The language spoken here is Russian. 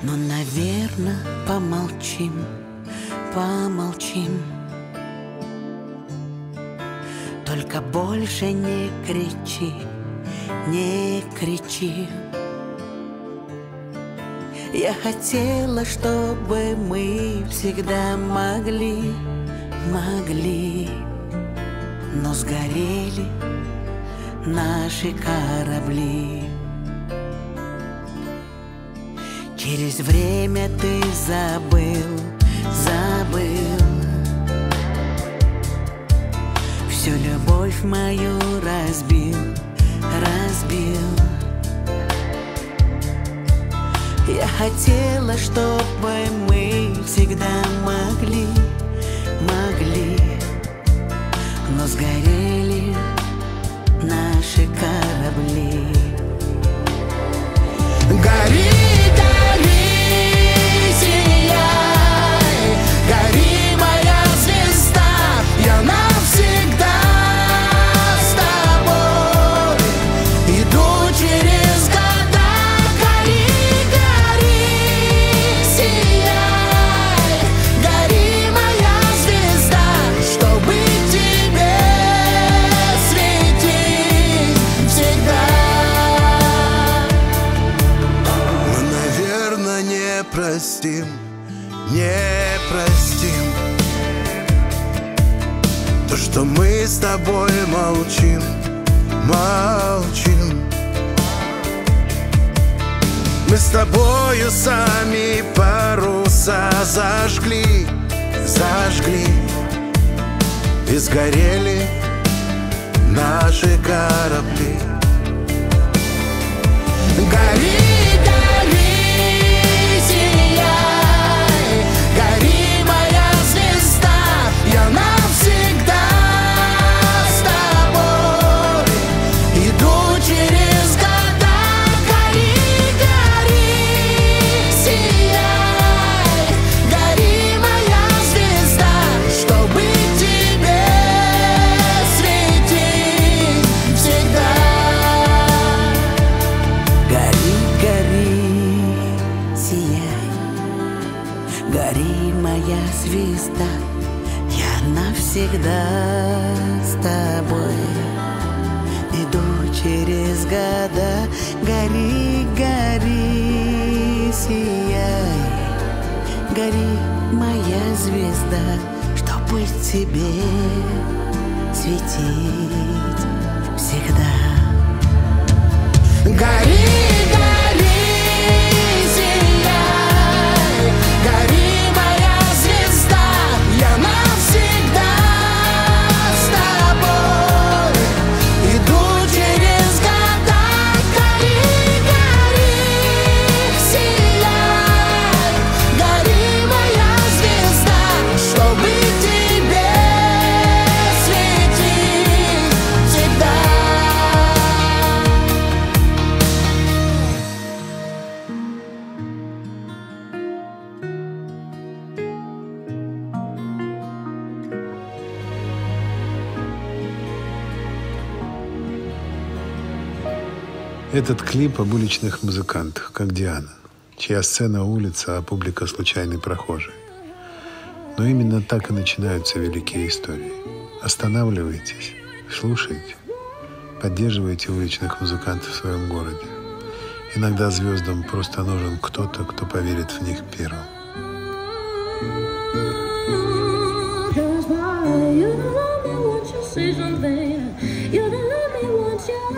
Ну, наверное, помолчим, помолчим. Только больше не кричи, не кричи. Я хотела, чтобы мы всегда могли, но сгорели наши корабли. Через время ты забыл всю любовь мою разбил. Я хотела, чтобы мы всегда могли, но сгорели наши корабли. Гори, гори, сияй, гори, моя звезда, я навсегда с тобой иду через года. Гори, гори, сияй, гори, моя звезда, чтобы тебе светить всегда. Мы, наверное, не простим то, что мы с тобой молчим. Мы с тобою сами паруса зажгли и сгорели наши корабли. Гори, гори, сияй, гори, моя звезда, я навсегда с тобой иду через года. Гори, гори, сияй, гори, моя звезда, чтобы тебе светить всегда. Гори, гори, сияй, гори, моя звезда, я навсегда с тобой иду через года. Гори, гори, сияй, гори, моя звезда, чтобы тебе светить всегда. Гори, гори, сияй, гори, моя звезда, я навсегда с тобой иду через года. Гори, гори, сияй, гори, моя звезда, чтобы тебе светить всегда. Этот клип об уличных музыкантах, как Диана, чья сцена улица, а публика случайный прохожий. Но именно так и начинаются великие истории. Останавливайтесь, слушайте, поддерживайте уличных музыкантов в своем городе. Иногда звездам просто нужен кто-то, кто поверит в них первым. You don't love me, won't you say something? You don't love me, won't you?